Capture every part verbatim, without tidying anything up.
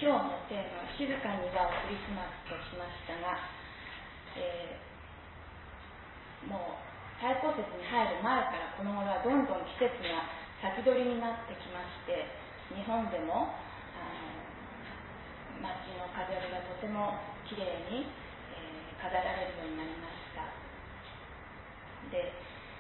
今日のテーマは静かに祝うクリスマスとしましたが、えー、もう太閤節に入る前からこの頃はどんどん季節が先取りになってきまして、日本でもあの街の飾りがとてもきれいに、えー、飾られるようになりました。で、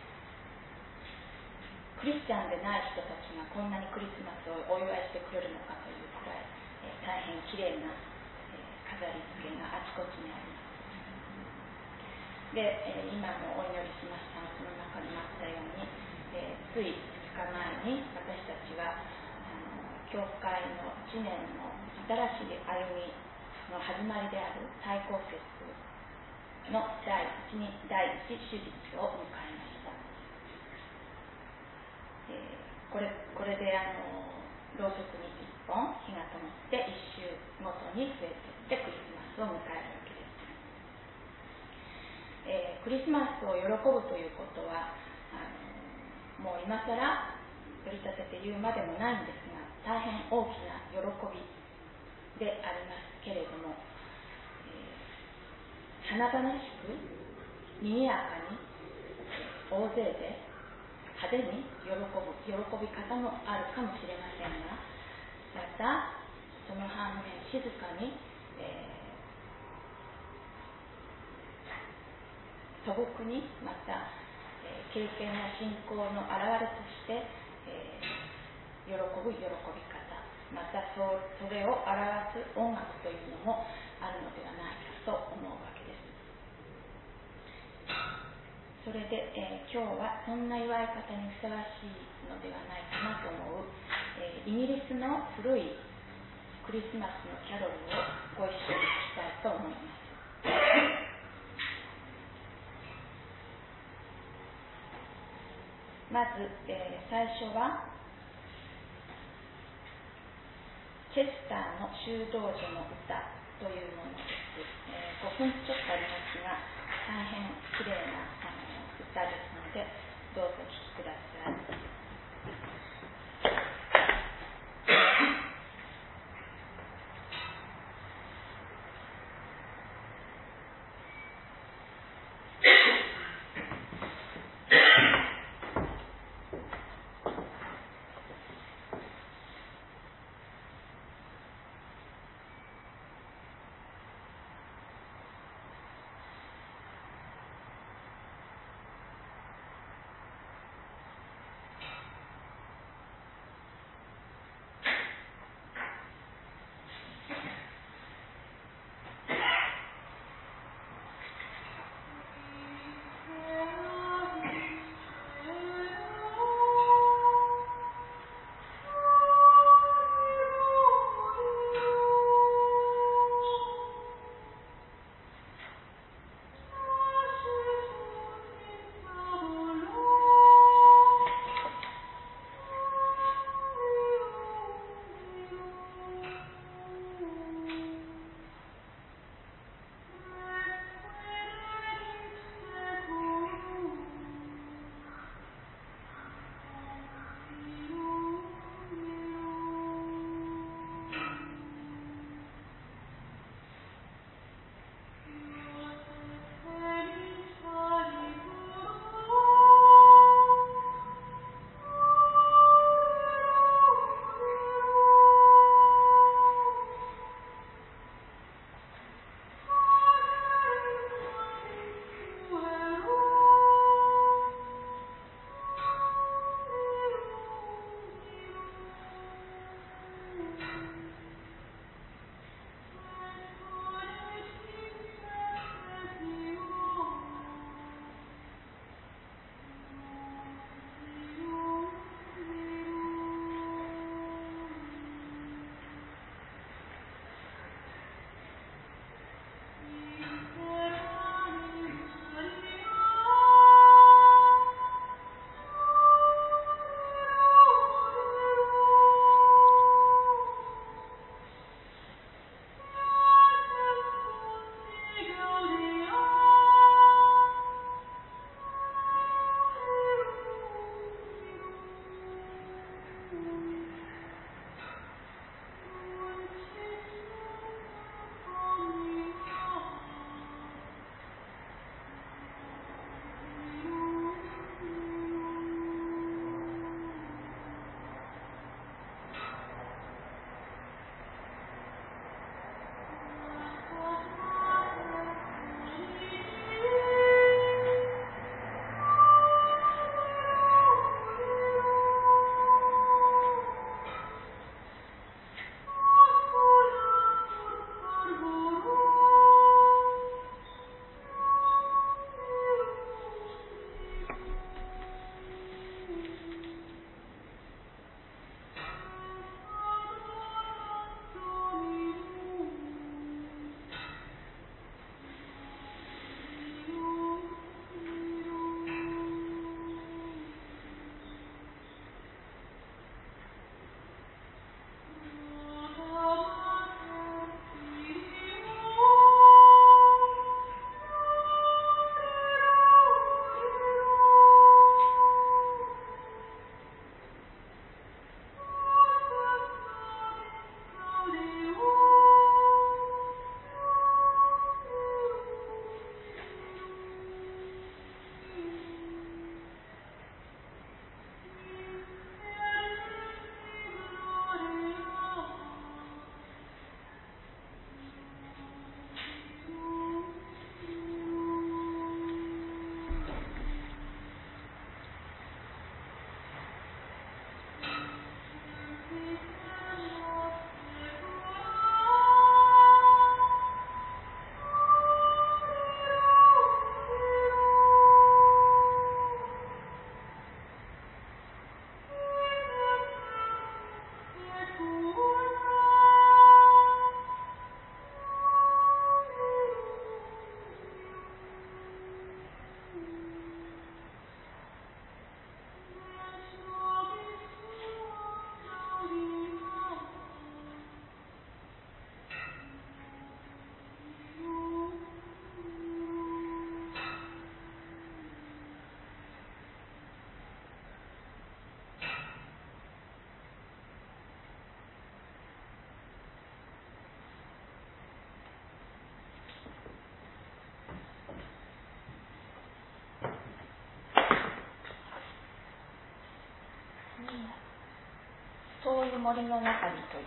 クリスチャンでない人たちがこんなにクリスマスをお祝いしてくれるのかというくらい、えー、大変きれいな、えー、飾り付けがあちこちにあります。で、えー、今もお祈りしましたが、その中にもあったように、えー、ついふつかまえに私たちはあの教会のいちねんの新しい歩みの始まりである太閤節の第一に第一手術を迎えました。えー、これこれであのろうそくにいっぽん火が灯って一周ごとに増えていってクリスマスを迎えるわけです。えー、クリスマスを喜ぶということはあのもう今更取り立てて言うまでもないんですが、大変大きな喜びでありますけれども、えー、華々しく賑やかに大勢で派手に喜ぶ喜び方もあるかもしれませんが、またその反面静かに、えー、素朴にまた、えー、経験や信仰の表れとして、えー、喜ぶ喜び方、また そ, それを表す音楽というのもあるのではないかと思うわけです。それで、えー、今日はそんな祝い方にふさわしいのではないかなと思う、えー、イギリスの古いクリスマスのキャロルをご一緒に聞きたいと思います。まず、えー、最初はチェスターの修道女の歌というものです。えー、ごふんちょっとありますが、大変きれいなあの歌ですので、どうぞお聴きください。 遠い森の中にという。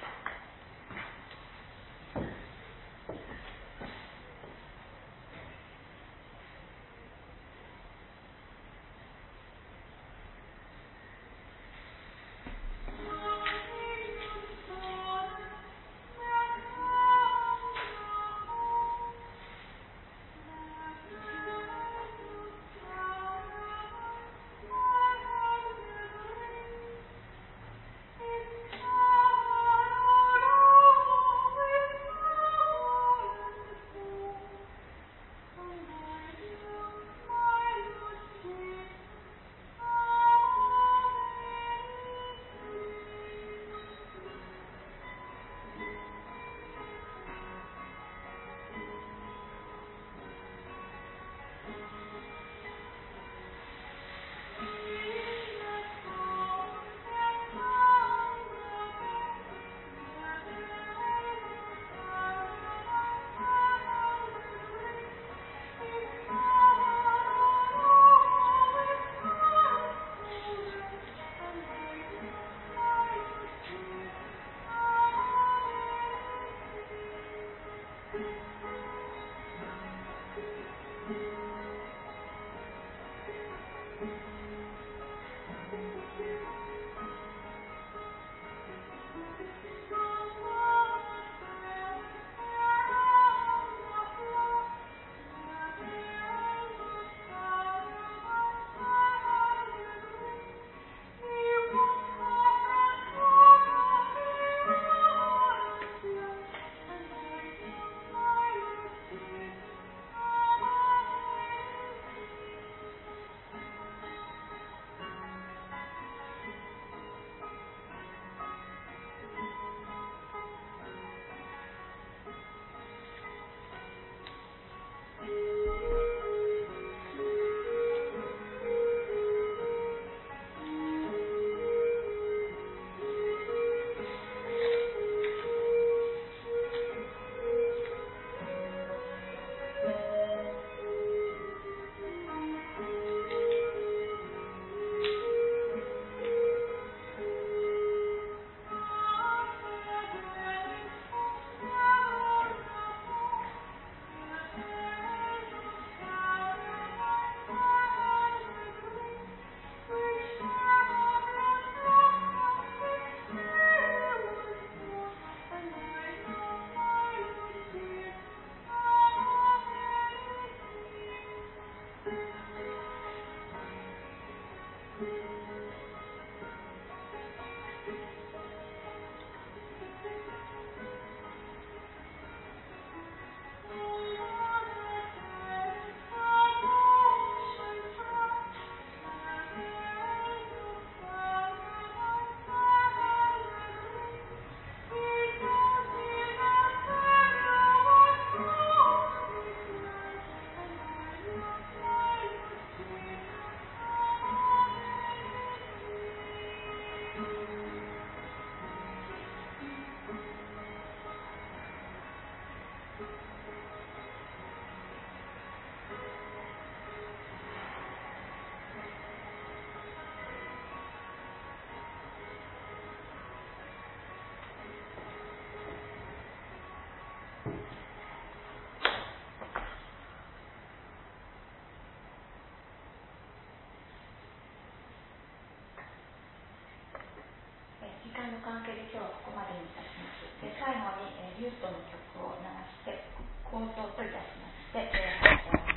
時間の関係で今日はここまでにいたします。で最後に、えー、リュートの曲を流して構想といたしまして、えー